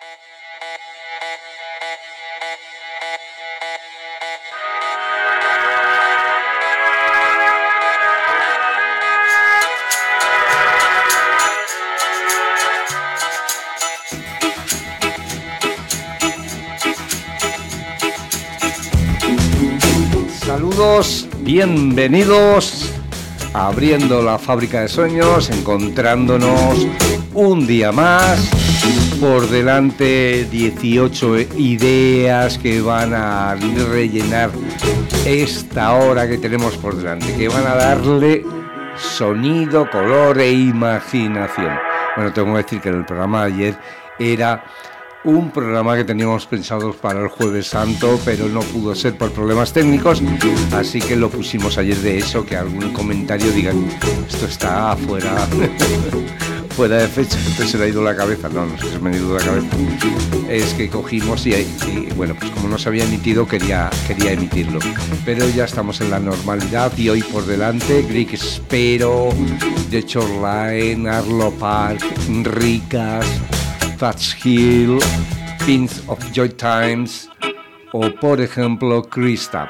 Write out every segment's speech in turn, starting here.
Saludos, bienvenidos a Abriendo la Fábrica de Sueños, encontrándonos un día más. Por delante 18 ideas que van a rellenar esta hora que tenemos por delante, que van a darle sonido, color e imaginación. Bueno, tengo que decir que el programa de ayer era un programa que teníamos pensado para el Jueves Santo, pero no pudo ser por problemas técnicos, así que lo pusimos ayer. De eso, que algún comentario digan, esto está fuera de fecha, entonces se le ha ido la cabeza. No se me ha ido la cabeza, es que cogimos y bueno, pues como no se había emitido, quería emitirlo, pero ya estamos en la normalidad. Y hoy por delante Greek Sparrow, The Shoreline, Arlo Park, Ricas, Thatch Hill, Pins of Joy Times o, por ejemplo, Christoph.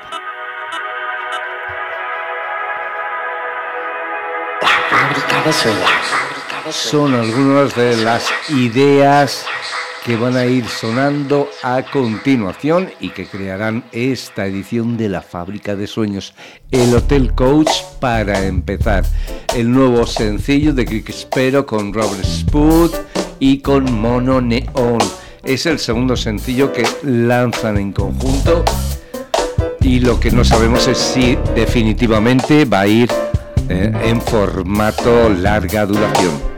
La Fábrica de Sueños. Son algunas de las ideas que van a ir sonando a continuación y que crearán esta edición de La Fábrica de Sueños. El Hotel Coach, para empezar. El nuevo sencillo de Greek Sparrow con Robert Spud y con Mono Neon. Es el segundo sencillo que lanzan en conjunto y lo que no sabemos es si definitivamente va a ir en formato larga duración.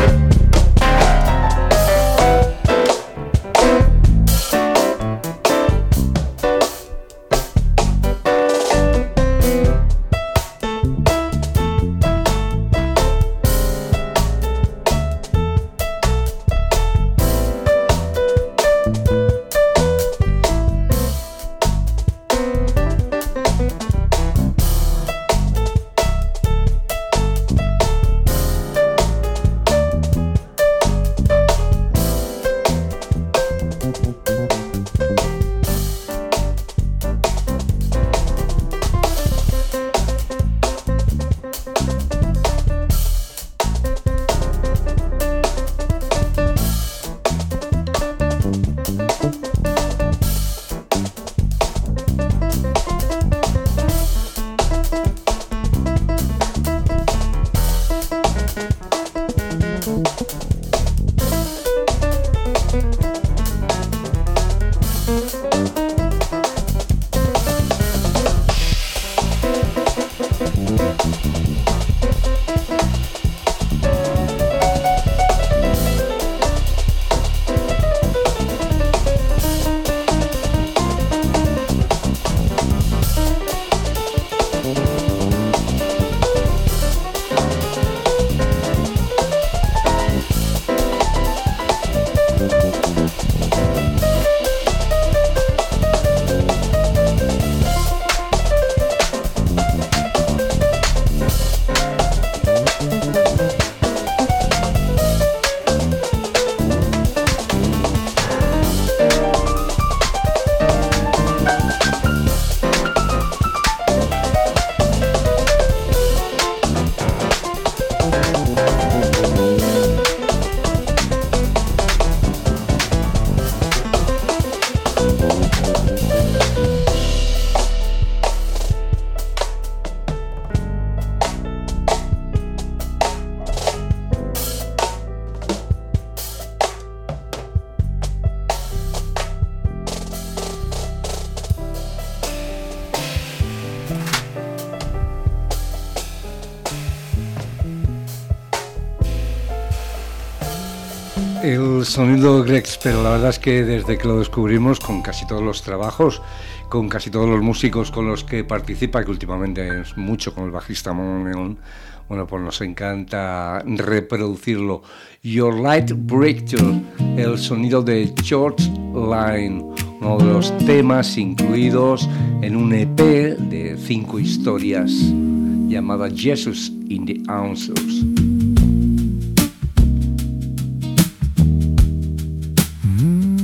El sonido Grex, pero la verdad es que desde que lo descubrimos, con casi todos los trabajos, con casi todos los músicos con los que participa, que últimamente es mucho con el bajista Mono Neon, bueno, pues nos encanta reproducirlo. Your Light Breakthrough, el sonido de Church Line, uno de los temas incluidos en un EP de 5 historias llamada Jesus in the Answers. Mm-hmm.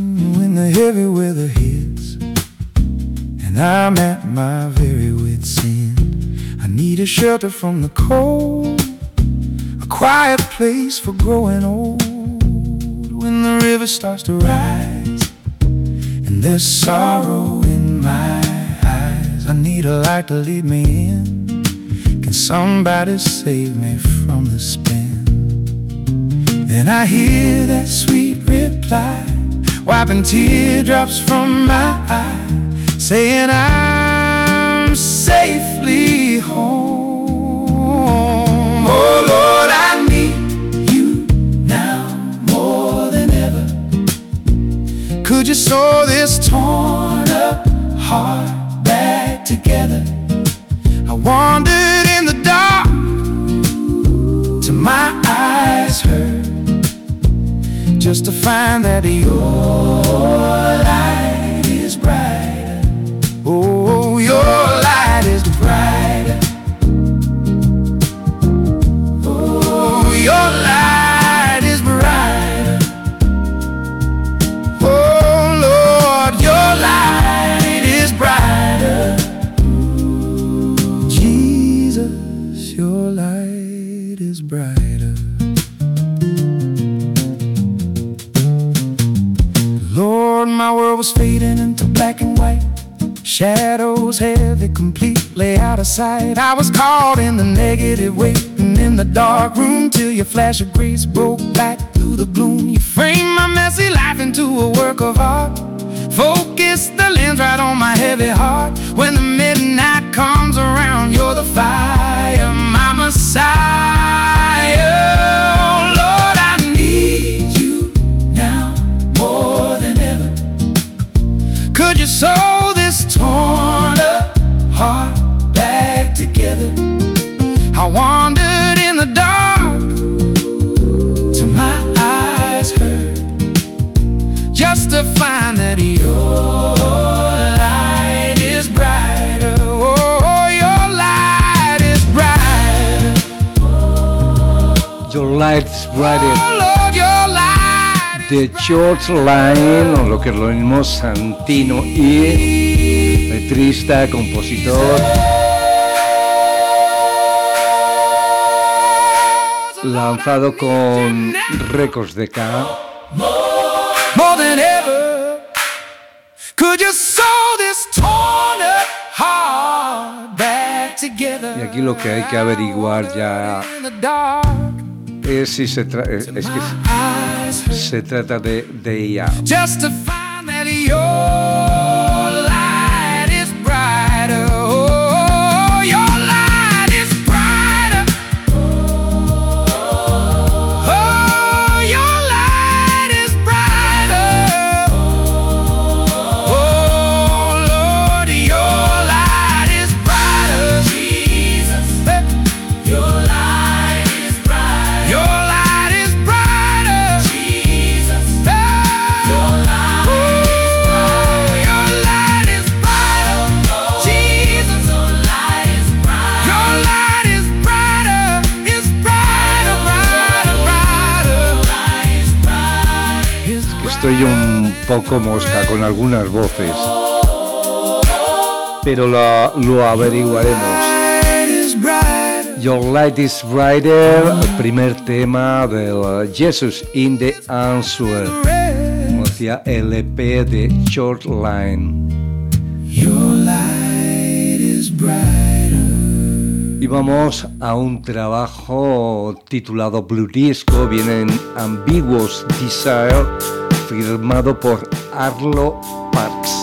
heavy weather hits, and I'm at my very wit's end. I need a shelter from the cold, a quiet place for growing old. When the river starts to rise and there's sorrow in my eyes, I need a light to lead me in. Can somebody save me from the spin? Then I hear that sweet reply, wiping teardrops from my eye, saying I'm safely home. Oh Lord, I need you now more than ever. Could you sew this torn up heart back together? I wandered in the dark till my eyes hurt, just to find that your light is brighter. Oh, your light is brighter. Oh, your light is brighter. Oh, Lord, your light is brighter. Jesus, your light is brighter. Lord, my world was fading into black and white, shadows heavy, completely out of sight. I was caught in the negative, waiting in the dark room till your flash of grace broke back through the gloom. You framed my messy life into a work of art, focused the lens right on my heavy heart. When the midnight comes around, you're the fire, my Messiah. Oh Lord, I need you now more than ever. Could you sew this torn up heart back together? I wandered in the dark till my eyes hurt, just to find that your light is brighter. Oh, your light is brighter. Your light is brighter. Oh Lord, your light is The Church Line, o lo que es lo mismo, Santino y letrista, compositor, lanzado con Records de K. more than ever. Could you sew this torn up heart back together? Y aquí lo que hay que averiguar ya In the dark, es si se, es que eyes hurt, se trata de ella. just to find that your light is brighter. Oh, your light is brighter. Oh, your light is brighter. Oh, Lord, your light is brighter. Jesus, your light is brighter. Your light is brighter. Jesus, your light is brighter. Jesus, your light is brighter. Your light is brighter. It's brighter, brighter, brighter. It's Estoy un poco mosca con algunas voces, pero lo averiguaremos. bright is brighter. Your Light is Brighter, el primer tema del Jesus in the Answer, como decía el EP de Short Line. Your light is brighter. Y vamos a un trabajo titulado Blue Disco, viene en Ambiguous Desire, firmado por Arlo Parks.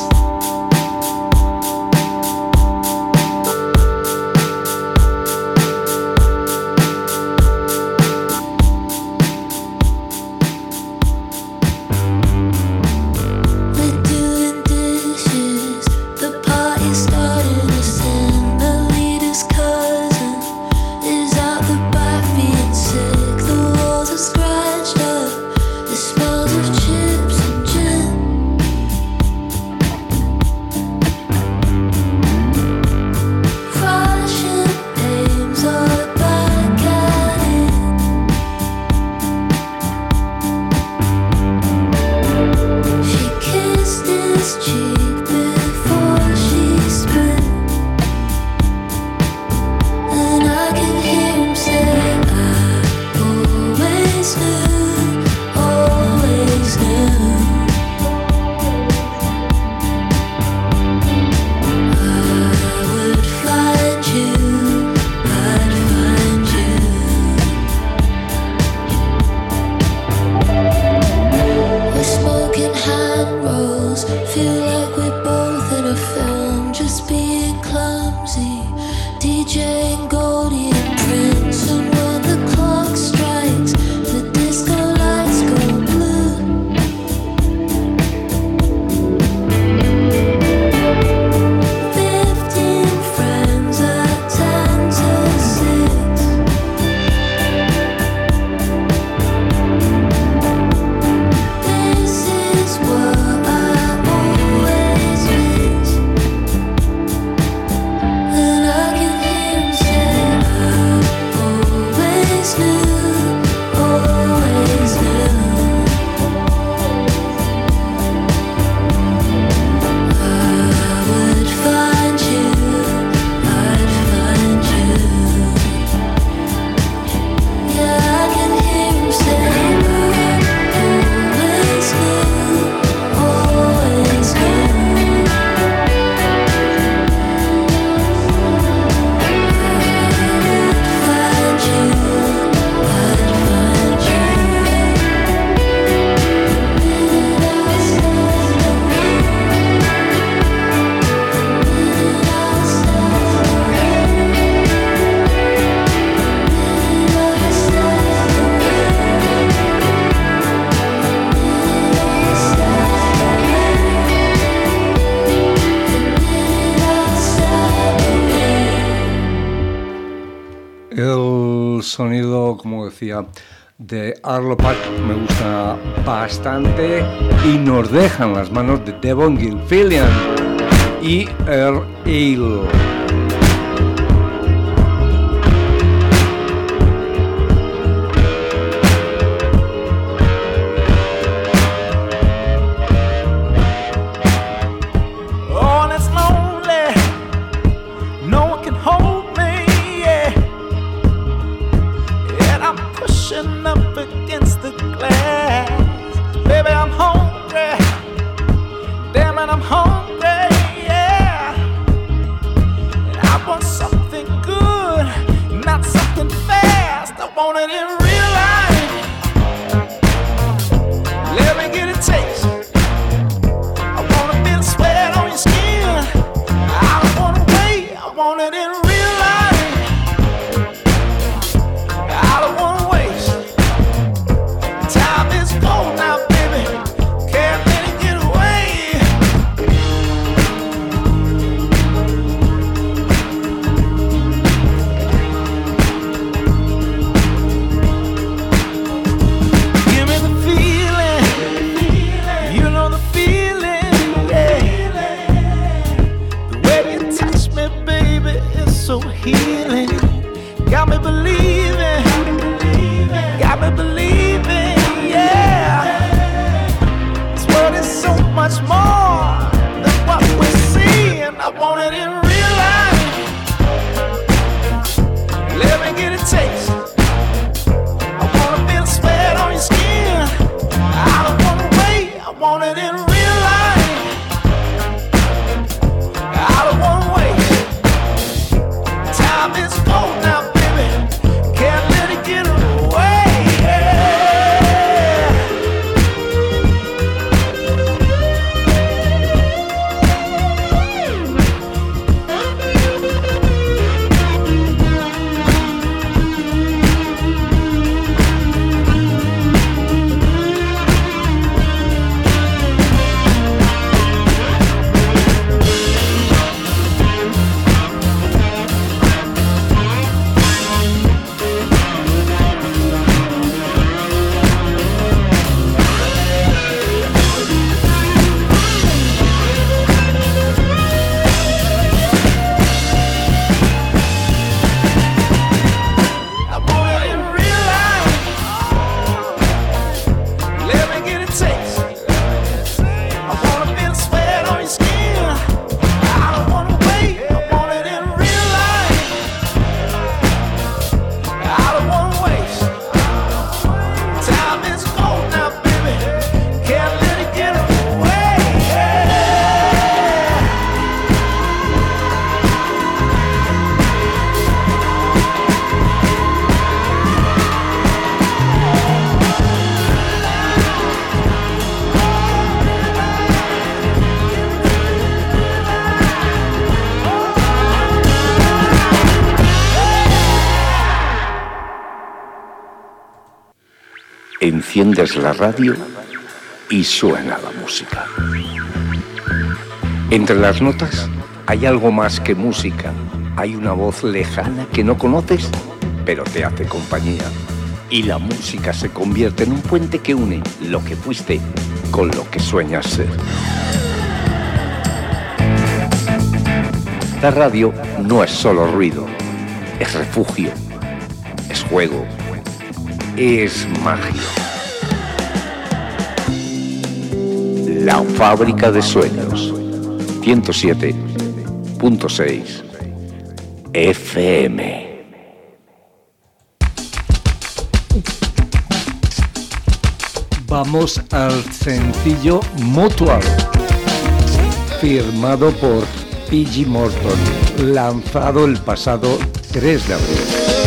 We're doing dishes, the party started. Assembly, this cousin is out the back being sick. The walls are scratched up, the smells of chips and gin. Feel like we're both in a film, just being clumsy. DJ and Goldie and Prince, and when the clock strikes, the disco lights go blue. 15 friends at 10 to 6. This is what I always miss. And I can hear him say, I always knew, always knew. I would find you, I'd find you. Yeah, I can hear him say, I always knew, always knew. Find you, I'd find you. El sonido, como decía, de Arlo Park me gusta bastante y nos dejan las manos de Devon Gilfillian y Earl Ale. Oh, and it's lonely. No one can hold me, yeah. And I'm pushing up against the glass. Baby, I'm hungry. Damn it, I'm hungry, yeah. And I want something good, not something fast. I want it in real life. Let me get a taste. I wanna feel the sweat on your skin. I don't wanna wait. I want it in real life. I don't wanna waste. Time is gold now, baby. Can't let it get away. Give me the feeling. You know the feeling, yeah. The way you touch me, baby, is so healing. Got me believing, yeah. This world is so much more than what we're seeing. I want it in real life. Let me get a taste. I wanna feel the sweat on your skin. I don't wanna wait. I want it in real life. I don't wanna wait. Time is gold now, baby. Can't let it get away. Yeah. Enciendes la radio y suena la música. Entre las notas hay algo más que música. Hay una voz lejana que no conoces, pero te hace compañía. Y la música se convierte en un puente que une lo que fuiste con lo que sueñas ser. La radio no es solo ruido, es refugio, es juego, es magia. La Fábrica de Sueños, 107.6 FM. Vamos al sencillo Mutual, firmado por P.G. Morton, lanzado el pasado 3 de abril.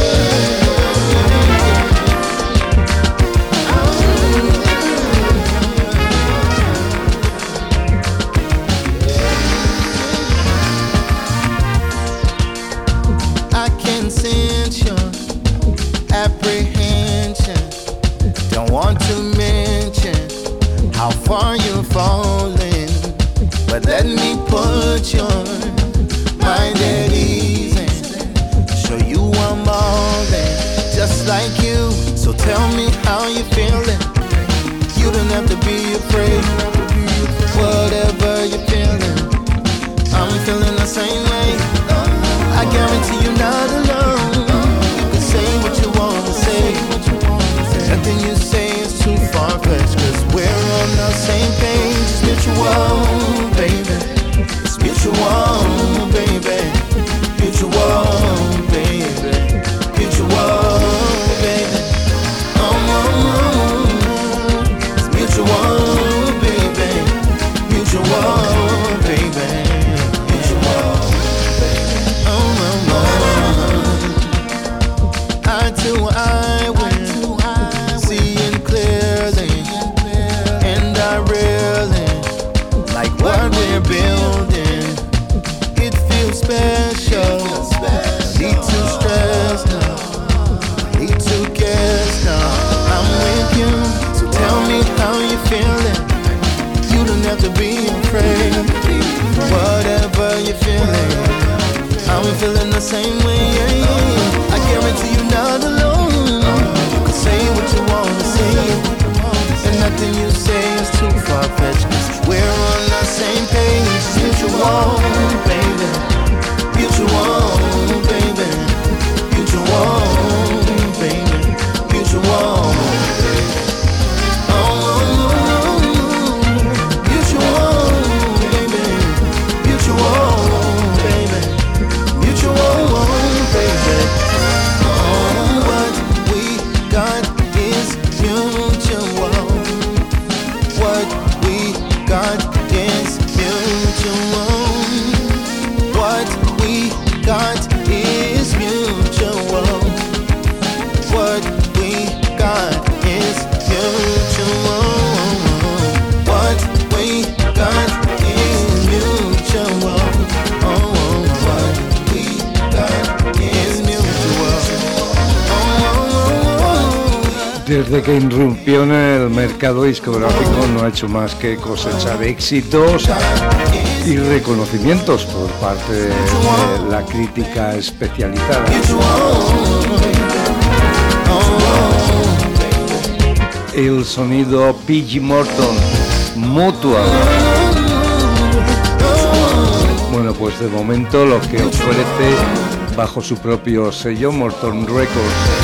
Desde que irrumpió en el mercado discográfico no ha hecho más que cosechar éxitos y reconocimientos por parte de la crítica especializada. El sonido P.G. Morton, Mutual. Bueno, pues de momento lo que ofrece bajo su propio sello Morton Records.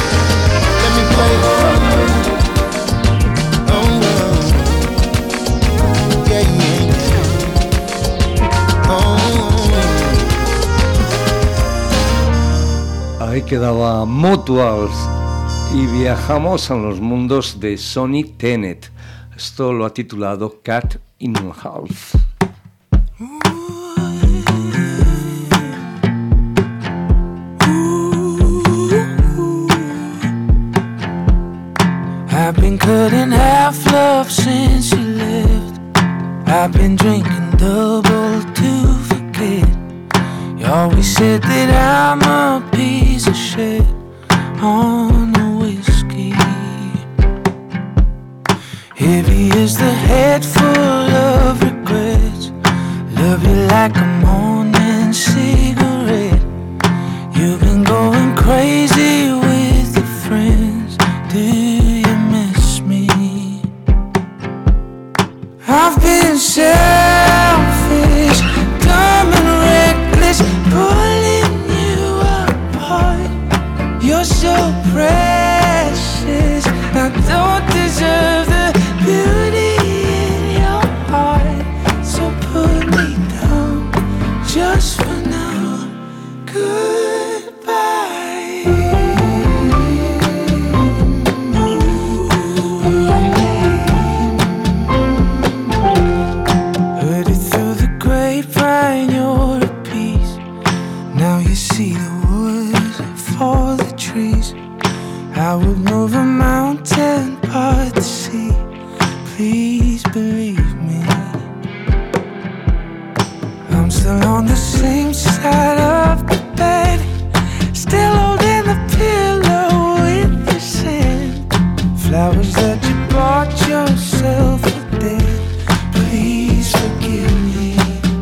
Ahí quedaba Mutuals y viajamos a los mundos de Sonny Tennant. Esto lo ha titulado Cat in Half. I've been cut in half, love, since you left. I've been drinking double to forget. You always said that I'm a piece of shit on the whiskey. Heavy is the head full of regrets. Love you like a morning cigarette. You've been going crazy with your friends. Do you miss me? I've been selfish, dumb and reckless, pulling you apart. You're so precious, I don't deserve the beauty in your heart. So put me down, just for now. Goodbye. Heard it through the grapevine, you're at peace. Now you see the woods for the trees. I would move a mountain, part the sea. Please believe me. I'm still on the same side of the bed, still holding the pillow with your sand. Flowers that you bought yourself are dead. Please forgive me.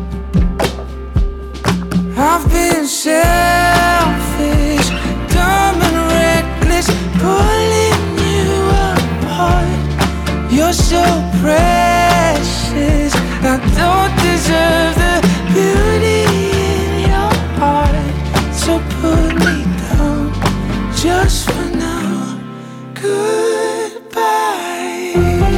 I've been selfish, dumb and reckless, pulling you apart. You're so precious, I don't deserve the beauty in your heart. So put me down, just for now. Goodbye.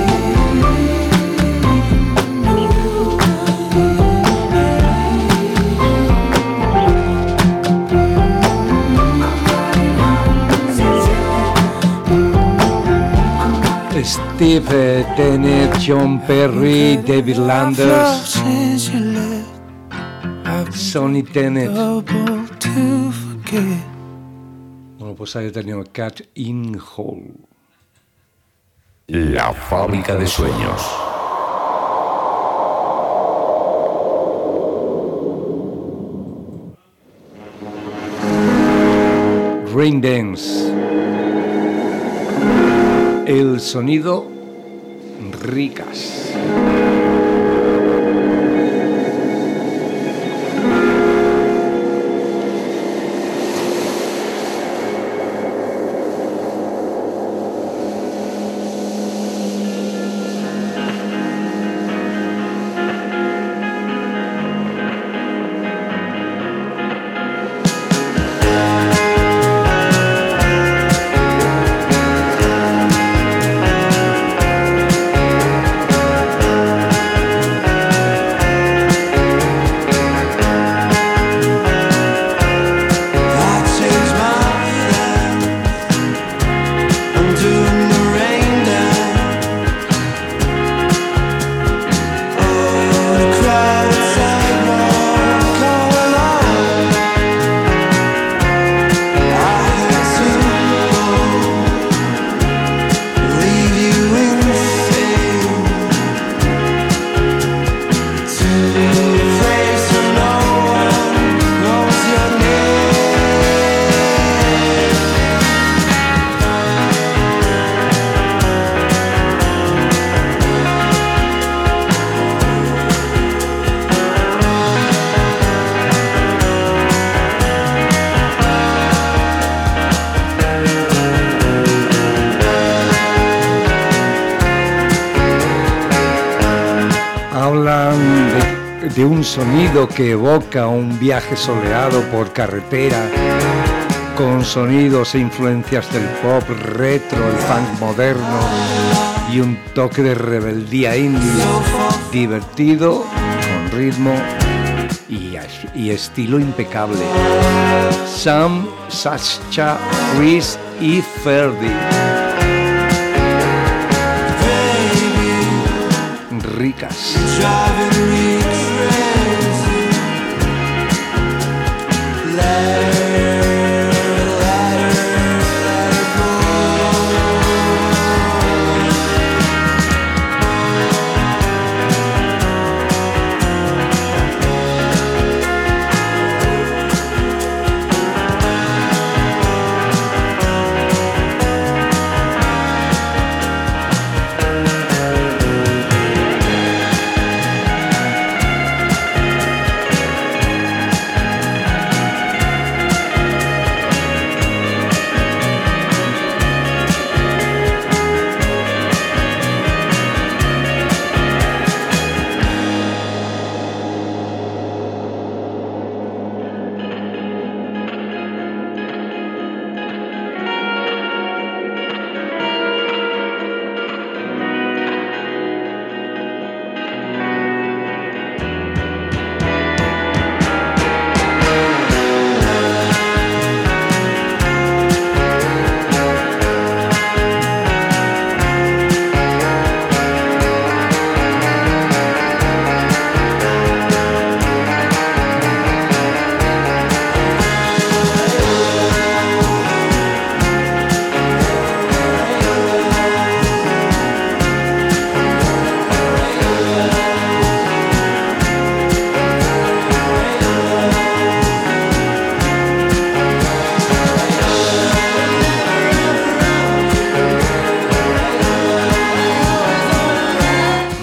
Steve Tennant, John Perry, David Landers, Sonny Tennant. Bueno, pues ahí tenemos Cat in Hall. La fábrica de sueños. Rain Dance. El sonido Ricas. De un sonido que evoca un viaje soleado por carretera, con sonidos e influencias del pop retro, el funk moderno y un toque de rebeldía indie, divertido, con ritmo y estilo impecable. Sam, Sascha, Chris y Ferdy. Ricas.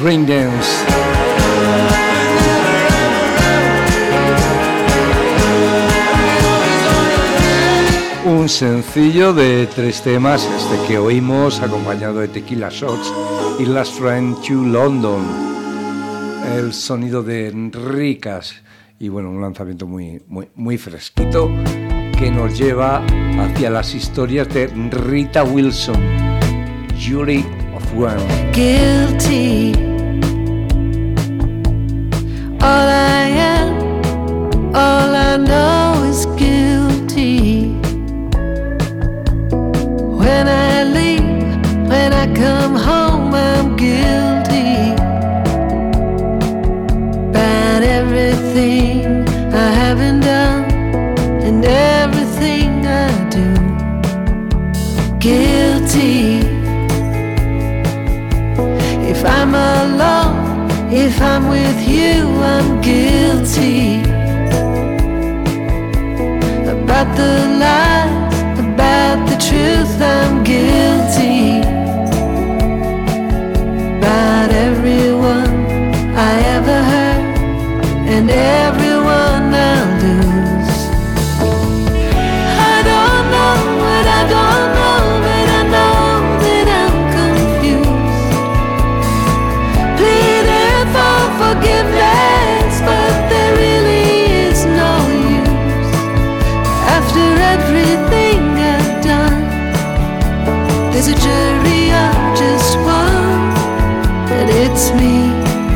Spring Dance. Un sencillo de 3 temas, este que oímos, acompañado de Tequila Shots y Last Train to London. El sonido de Ricas y bueno, un lanzamiento muy fresquito que nos lleva hacia las historias de Rita Wilson, Jury of One. Guilty. All I am, all I know is guilty. When I leave, when I come home, I'm guilty. About everything I haven't done and everything I do. Guilty. If I'm alone, if I'm with you, I'm guilty. About the lies, about the truth, I'm guilty. About everyone I ever hurt and everyone I'll lose. I don't know what I don't know, but I know that I'm confused. Pleading for forgiveness, but there really is no use. After everything I've done, there's a jury of just one, and it's me.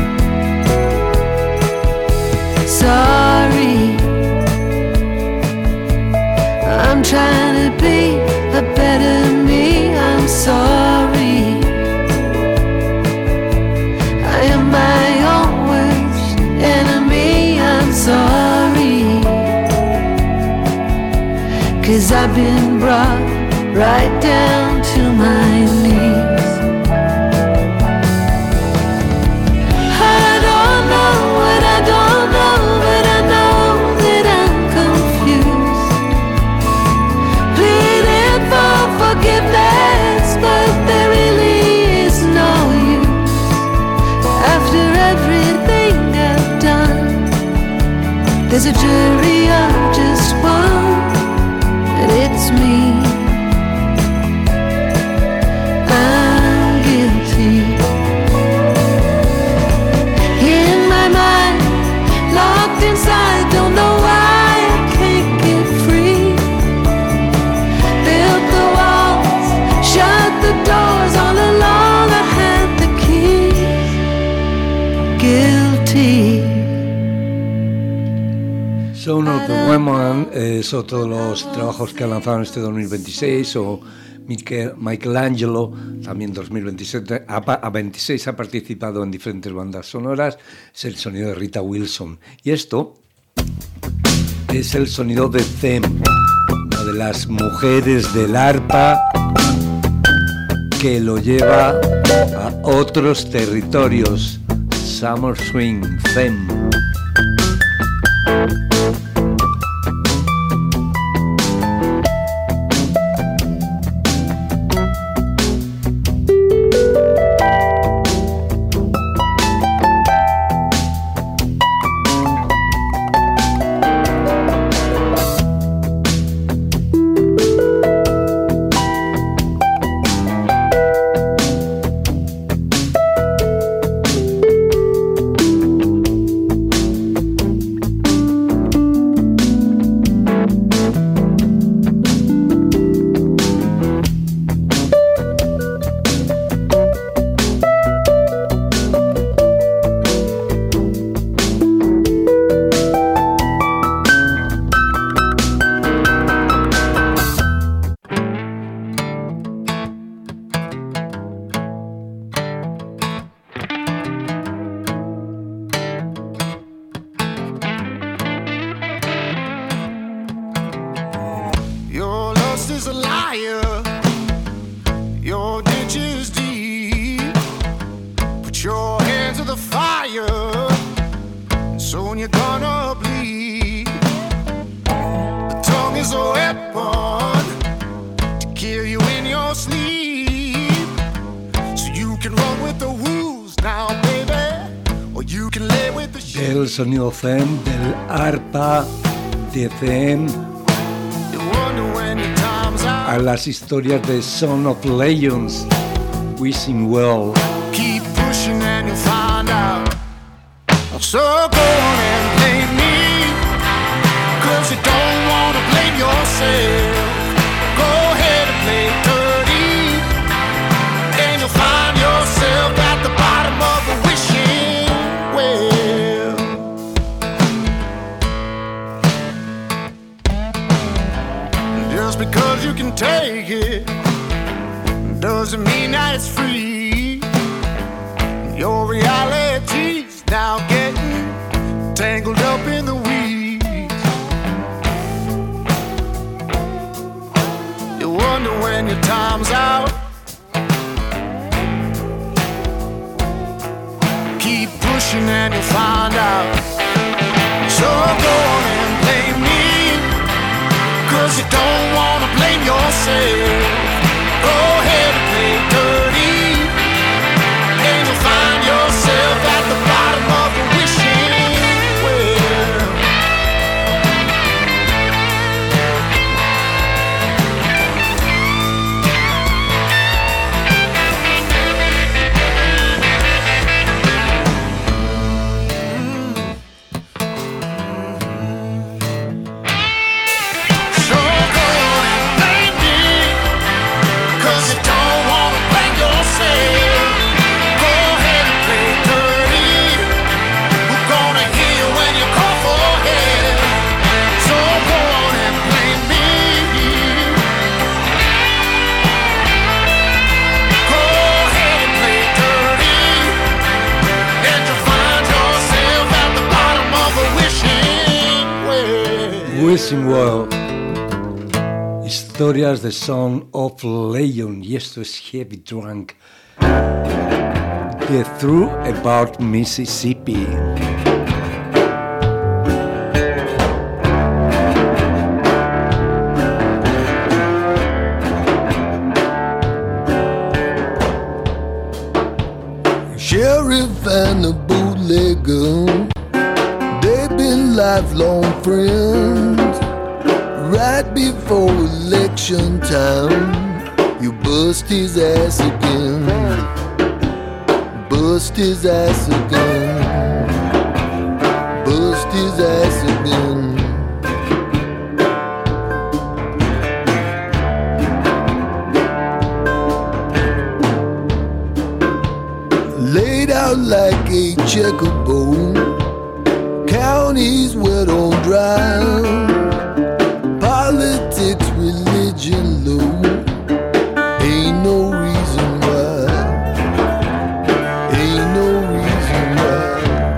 Sorry, I'm trying to be a better me. I'm sorry, I am my own worst enemy. I'm sorry, 'cause I've been brought right down to my knees. I don't know what I don't know, but I know that I'm confused. Pleading for forgiveness, but there really is no use. After everything I've done, there's a jury of just one, and it's me. I'm guilty. In my mind, locked inside, don't know why I can't get free. Built the walls, shut the doors, all along I had the keys. Guilty. Son of the Women es otro de los trabajos que ha lanzado en este 2026, o Michelangelo, también 2027, a 26 ha participado en diferentes bandas sonoras, es el sonido de Rita Wilson. Y esto es el sonido de Them, una de las mujeres del arpa que lo lleva a otros territorios. Summer Swing, Them. is a liar. Your ditch is deep. Put your hands to the fire, and soon you're gonna bleed. The tongue is a weapon to kill you in your sleep, so you can run with the wolves now, baby. del sonido Zen, del arpa de Zen, a las historias de Son of Legends, Wishing Well. Keep pushing and you'll find out. So go on and blame me, 'cause you don't want to blame yourself. Go ahead and play dirty, and you'll find yourself at the bottom of a wishing well. Just because you can take it doesn't mean that it's free. Your reality's now getting tangled up in the weeds. You wonder when your time's out. Keep pushing and you'll find out. So go on and blame me, 'cause you don't wanna blame yourself. Go ahead and play dirty, and you'll find yourself at the bottom of the wishing well. So go on and blame me, 'cause you don't wanna blame yourself. Go ahead and play dirty. We're gonna hear you when you call for help. So go on and blame me. Go ahead and play dirty, and you'll find yourself at the bottom of a wishing well. Wishing Well, historias de Son of Legends, y esto es Heavy Drunk, The Truth About Mississippi. Sheriff and the bootlegger, they've been lifelong friends. Right before election time, you bust his ass again. Bust his ass again. Bust his ass again. Laid out like a checkerboard, counties wet on dry. Politics, religion, low. Ain't no reason why. Ain't no reason why.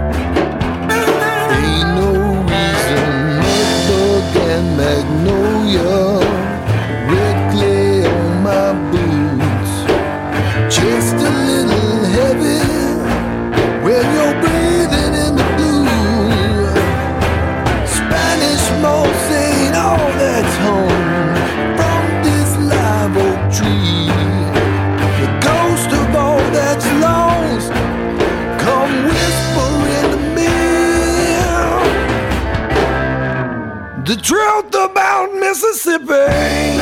Ain't no reason. Mudbug and magnolia, red clay on my boots. Just a little heavy when you're breathing in the blue. Spanish moss ain't all that's home from this live oak tree. The ghost of all that's lost, come whisper into me the truth about Mississippi.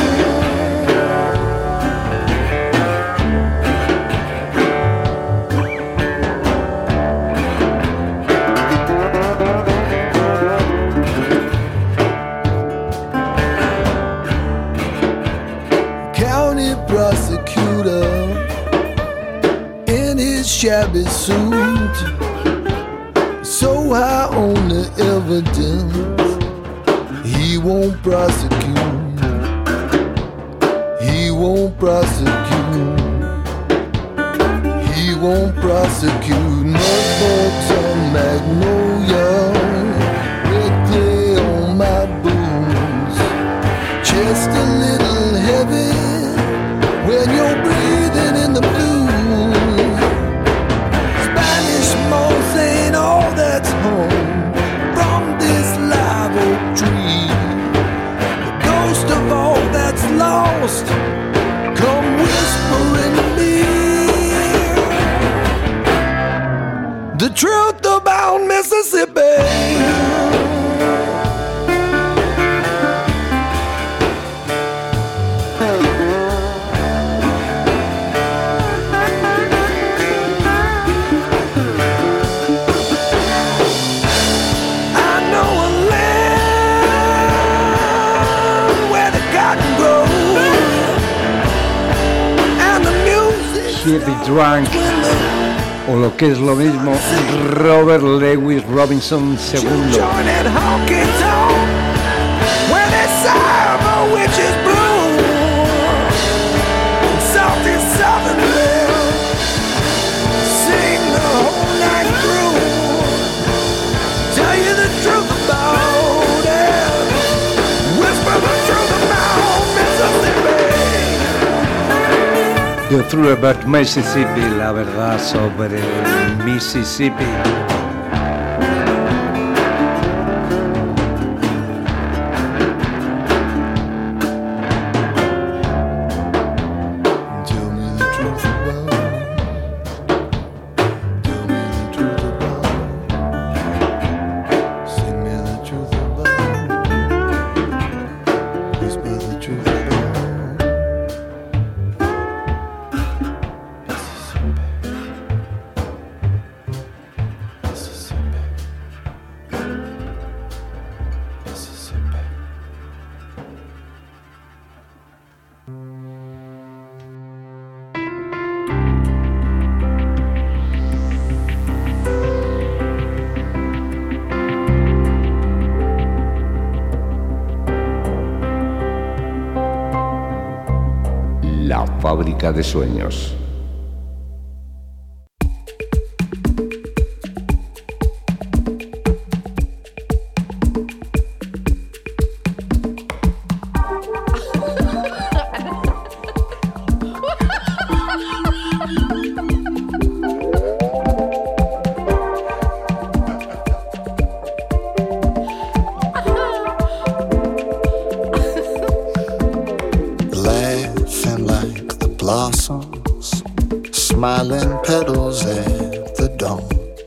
County prosecutor in his shabby suit, so high on the evidence, he won't prosecute. He won't prosecute. He won't prosecute. Mudbugs on magnolia, red clay on my boots. Just a little heavy when you're breathing in the blues. Spanish moss ain't all that's home from this live oak tree. The ghost of all that's lost, come whispering to me the truth about Mississippi. Heavy Drunk, o lo que es lo mismo, Robert Lewis Robinson II. The Truth About Mississippi, la verdad sobre el Mississippi. La fábrica de sueños. Smiling petals at the dawn,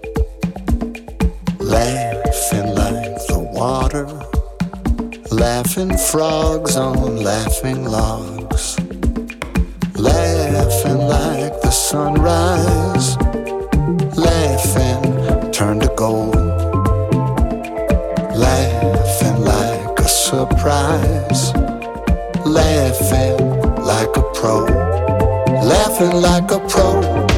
laughing like the water, laughing frogs on laughing logs, laughing like the sunrise, laughing turn to gold, laughing like a surprise, laughing like a pro. Laughing like a pro,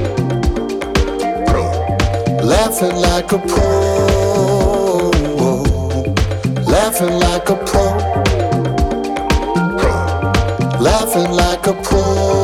laughing like a pro, laughing like a pro, laughing like a pro,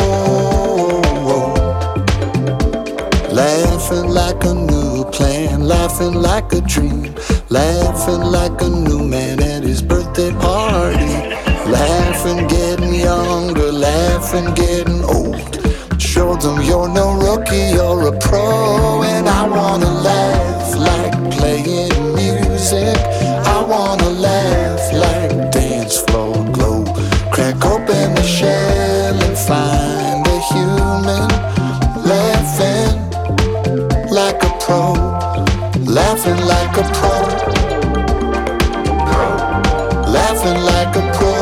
laughing like a new plan, laughing like a dream, laughing like a new man at his birthday party, laughing getting younger, laughing getting old. Show them you're no rookie, you're a pro. And I wanna laugh like playing music. I wanna laugh like dance floor glow. Crack open the shell and find a human. Laughing like a pro. Laughing like a pro. Laughing like a pro.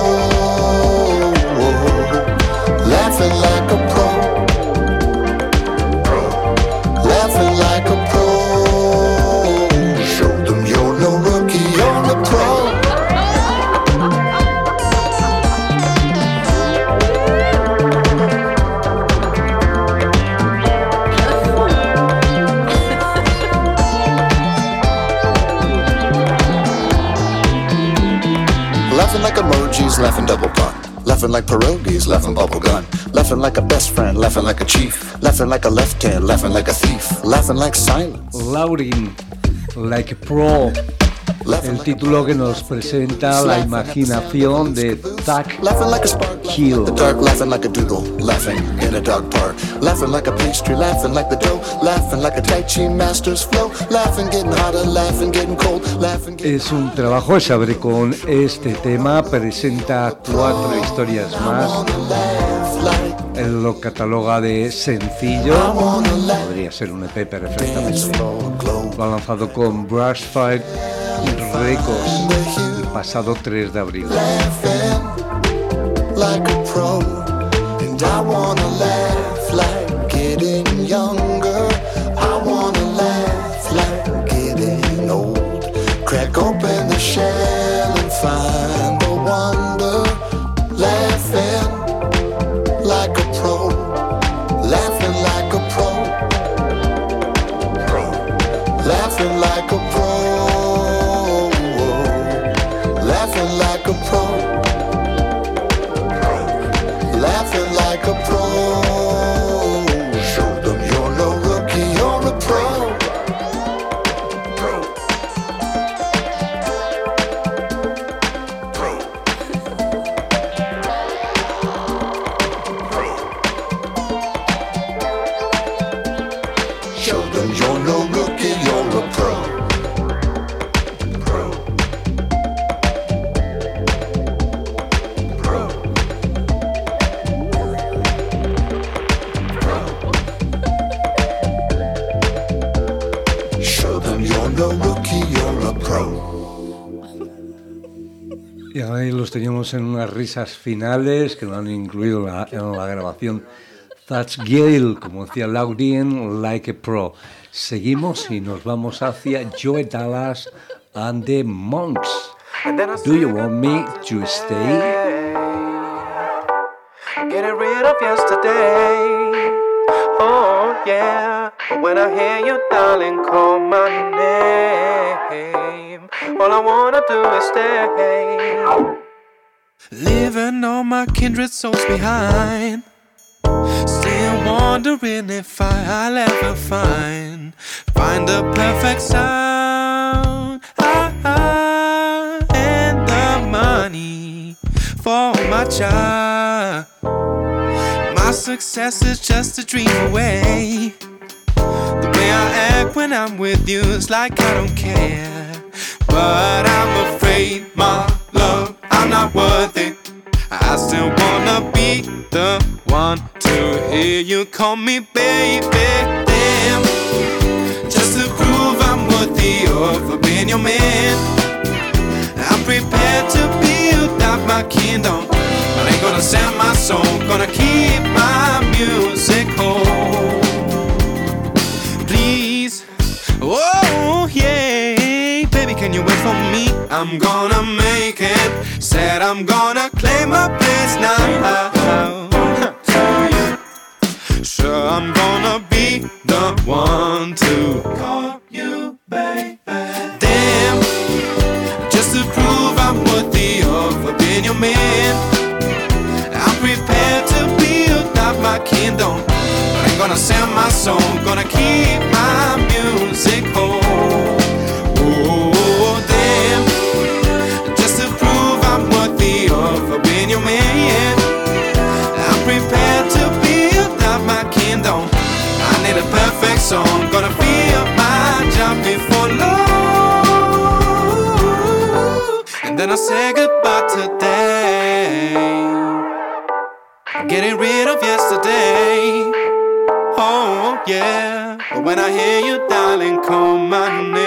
Laughing like a pro. Laughing like a pro. Show them you're no rookie, you're a pro. Laughing like emojis, laughing double pun. Laughing like pierogies, laughing bubble gun. Laughing like a best friend, laughing like a chief. Laughing like a left hand, laughing like a thief. Laughing like silence. Laughing like a pro. El título que nos presenta la imaginación de Zach Hill. The dark, laughing like a doodle, laughing in a dog park. Laughing like a pastry, laughing like the dough. Laughing like a Tai Chi master's flow. Laughing, getting hotter, laughing, getting cold. Laughing, es un trabajo, se abre con este tema, presenta 4 historias más. Él lo cataloga de sencillo, podría ser un EP perfectamente. Lo ha lanzado con Brushfire Records el pasado 3 de abril. Like a pro, and I wanna laugh like getting younger. I wanna laugh like getting old. Crack open the shell and find the wonder. Laughing like a pro, laughing like a pro, laughing like a pro, laughing like a pro. Laughing like a pro. Show them you're no rookie, you're a pro. Pro. Pro. Pro. Show them you're no rookie, you're a pro. Pro. Pro. Y ahí los teníamos en unas risas finales que lo han incluido en la grabación. That's Gale, como decía Laurien, like a pro. Seguimos y nos vamos hacia Joey Dallas and the Monks. Do you want me to stay? Getting rid of yesterday. Oh yeah. When I hear you, darling, call my name. All I wanna do is stay. Leaving all my kindred souls behind. Still wondering if I'll ever find the perfect sound and the money for my child. My success is just a dream away. The way I act when I'm with you is like I don't care. But I'm afraid, my love, I'm not worthy. I still wanna be the one to hear you call me baby. Damn, just to prove I'm worthy of being your man. I'm prepared to build up my kingdom, but ain't gonna sell my soul, gonna keep my music whole. Please, oh yeah, baby, can you wait for me? I'm gonna make it. Said I'm gonna claim my place now. To you, sure I'm gonna be the one to call you baby. Damn, just to prove I'm worthy of being your man. I'm prepared to build up my kingdom, but ain't gonna sell my soul, gonna keep my music whole. Oh, damn, just to prove I'm worthy of being your man. I'm prepared to build up my kingdom. I need a perfect song, gonna feel my job before long. And then I say goodbye today, getting rid of yesterday. Oh yeah, but when I hear you, darling, call my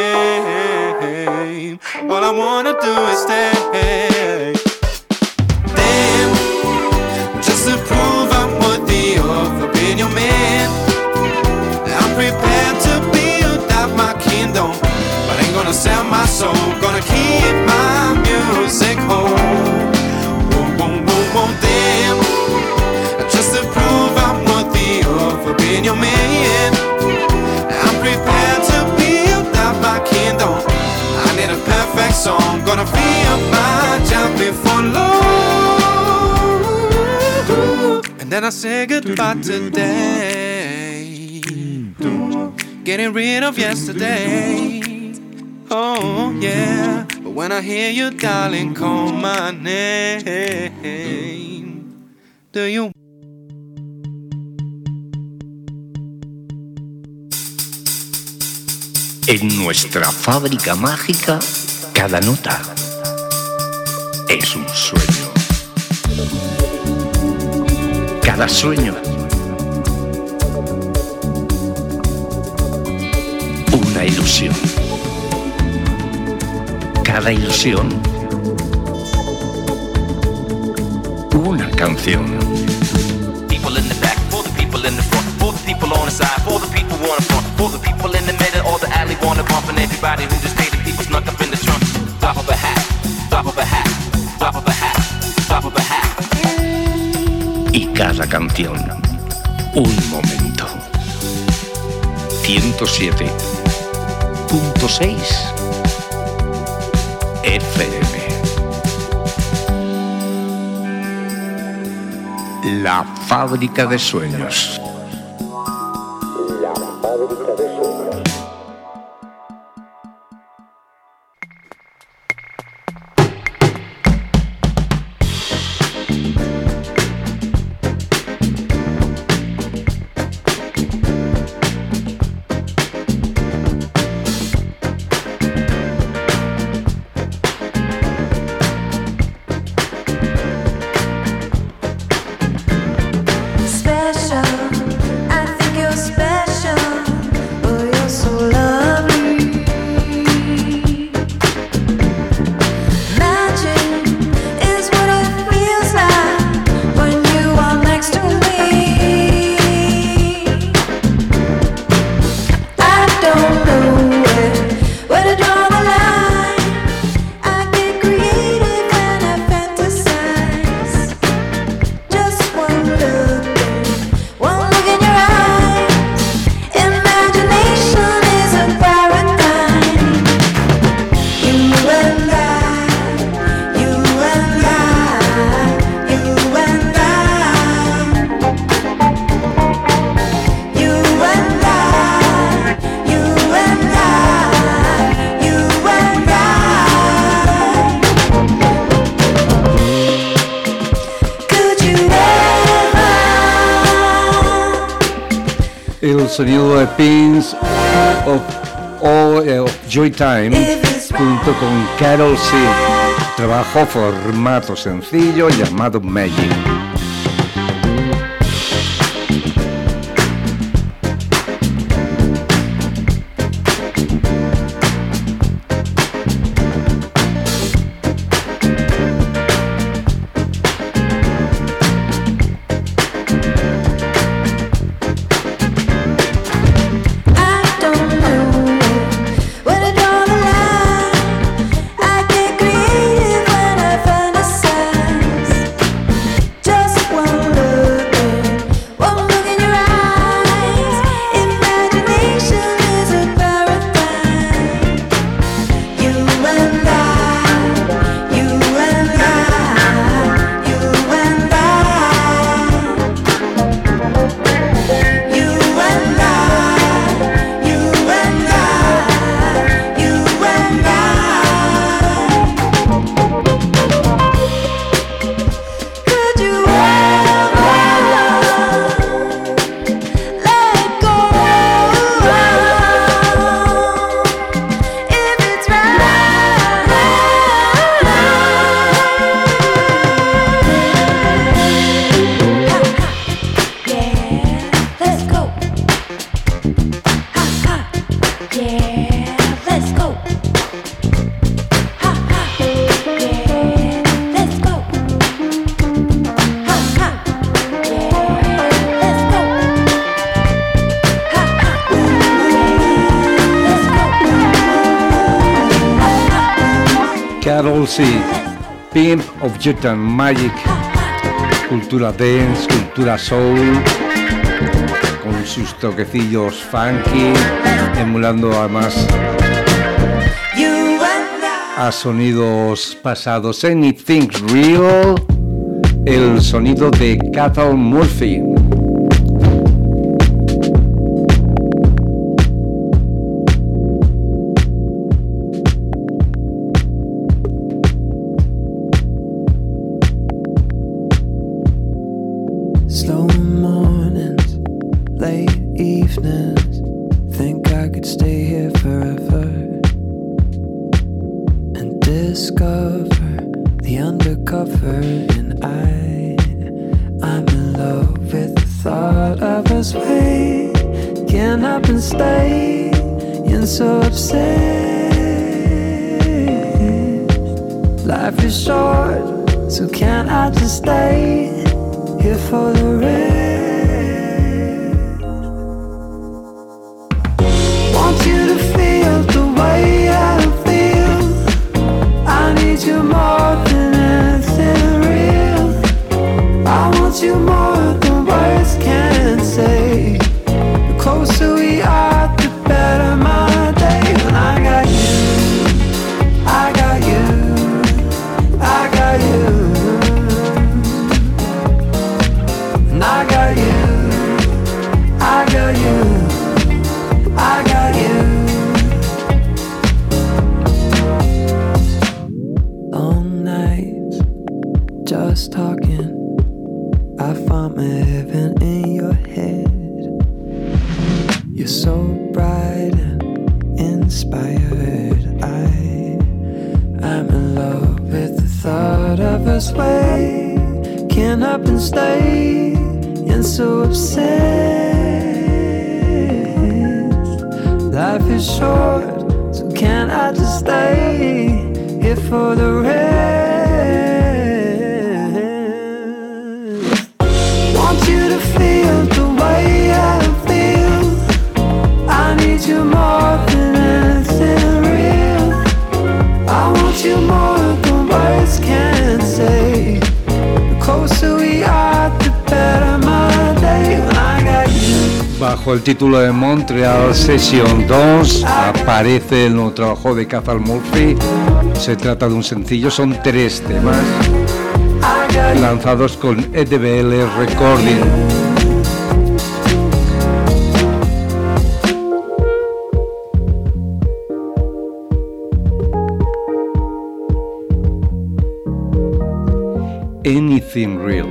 name, all I wanna do is stay. Damn, just to prove I'm worthy of being your man. I'm prepared to build up my kingdom, but ain't gonna sell my soul, gonna keep my music whole. Whoa, whoa, whoa, whoa, damn, just to prove I'm worthy of being your man. I'm prepared to build up my kingdom. I need a perfect song, gonna feel my job before long. And then I say goodbye today, getting rid of yesterday. Oh yeah, but when I hear you, darling, call my name. Do you? En nuestra fábrica mágica, cada nota es un sueño. cada sueño. Una ilusión. Cada ilusión. Una canción. People in the back, for the people in the front, for the people on the side, for the people wanna front, for the people in the middle or the alley wanna bump, and everybody who just paid the people snuck up in the trunk. Drop of a hat, drop of a hat, drop of a hat, drop of a hat. Y cada canción, un momento. 107.6 FM. La fábrica de sueños. La fábrica de sueños. El sonido de Pins of Joy Time junto con Carol C. Trabajo formato sencillo llamado Magic. Carol C. Pimp of Joy Time, Magic. Cultura dance, cultura soul, con sus toquecillos funky, emulando además a sonidos pasados. Anything's Real, el sonido de Cathal Murphy. I'm in love with the thought of us waking up and staying so obsessed. Life is short, so can't I just stay here for the rest? Want you to feel the way I feel. I need you more than anything real. I want you more than words can say. The closer we are, the better my day. When I got you, I got you, I got you. And I got you, I got you, I got you. Long nights, just talking. I found my heaven in your head. You're so bright and inspired. I'm in love with the thought of us waking up and staying so obsessed. Life is short, so can't I just stay here for the rest? Want you to feel the way I feel. I need you more than anything real. I want you more than words can say. The closer we are, the better my day. When I got you. Bajo el título de Montreal Session 2 aparece el nuevo trabajo de Cathal Murphy. Se trata de un sencillo, son 3 temas lanzados con EDBL Recording. Anything Real.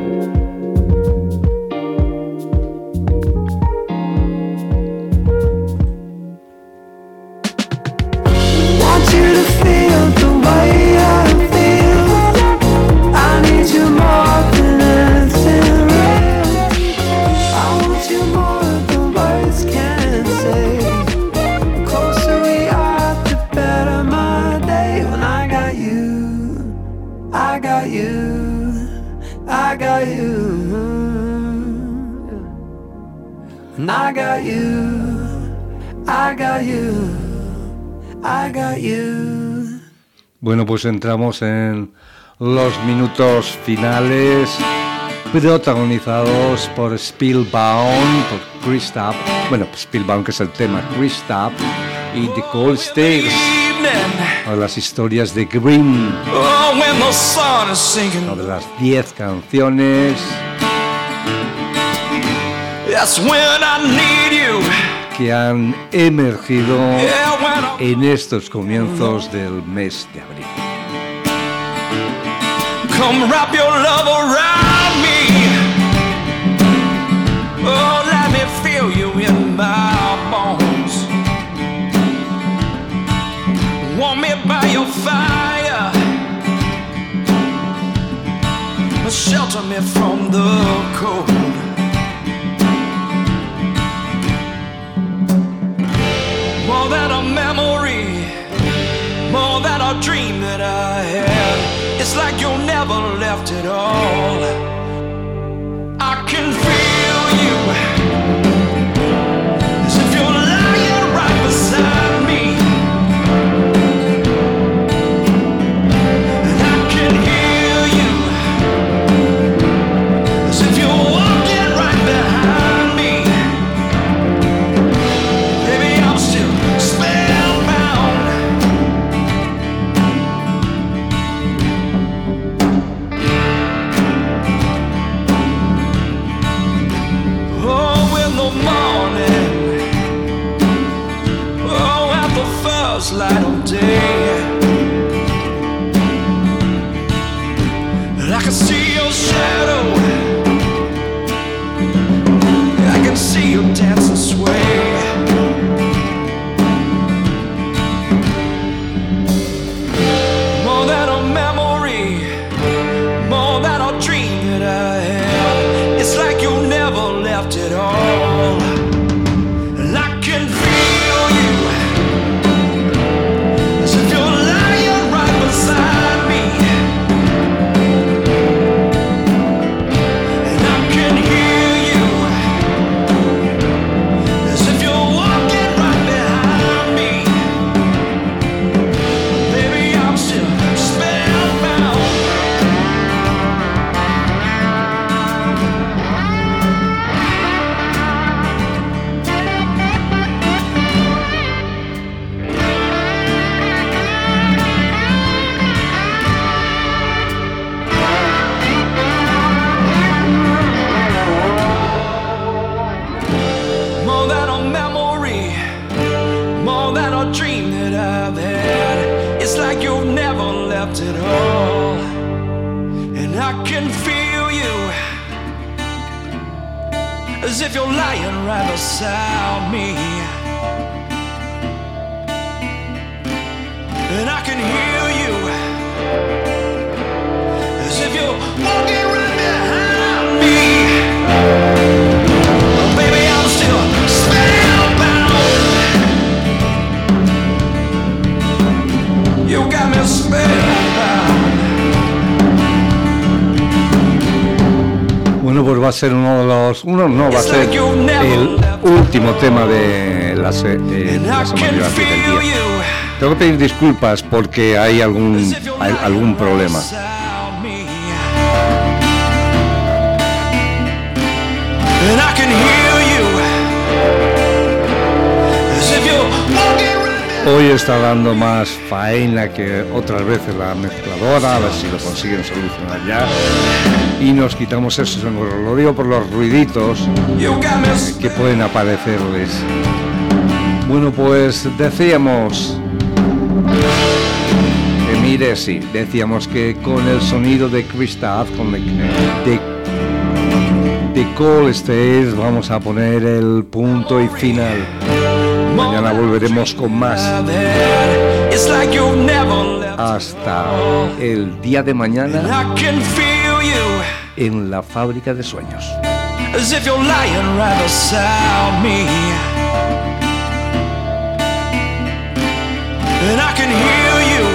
Want you to feel the way I feel. I need you more than anything real. I want you more than words can say. The closer we are, the better my day. When I got you, I got you, I got you. And I got you, I got you, I got you. Bueno, pues entramos en los minutos finales, protagonizados por Spellbound, por Chris Tapp. Bueno, pues Spellbound, que es el tema, Chris Tapp y The Cold Stairs, o las historias de Grimm, una de las 10 canciones que han emergido en estos comienzos del mes de abril. Come wrap your love around me. Oh, let me feel you in my bones. Warm me by your fire. Shelter me from the cold. More than a memory, more than a dream that I had. It's like you never left at all. I can feel you, as if you're lying right beside me. And I can hear you, as if you're walking right behind me. Baby, I'm still spellbound. you've never left it all. And I can feel you as if you're lying right beside me. And I can hear you as if you're walking right behind me. Oh, baby, I'm still spellbound. You got me spellbound. Bueno, pues va a ser va a ser el último tema de la semana del día. Tengo que pedir disculpas porque hay algún problema. Hoy está dando más faena que otras veces la mezcladora, a ver si lo consiguen solucionar ya. Y nos quitamos eso, lo digo por los ruiditos que pueden aparecerles. Bueno, pues decíamos decíamos que con el sonido de Krista, con de Cole Stage, vamos a poner el punto y final. Mañana volveremos con más. Hasta el día de mañana en la Fábrica de Sueños. And I can hear you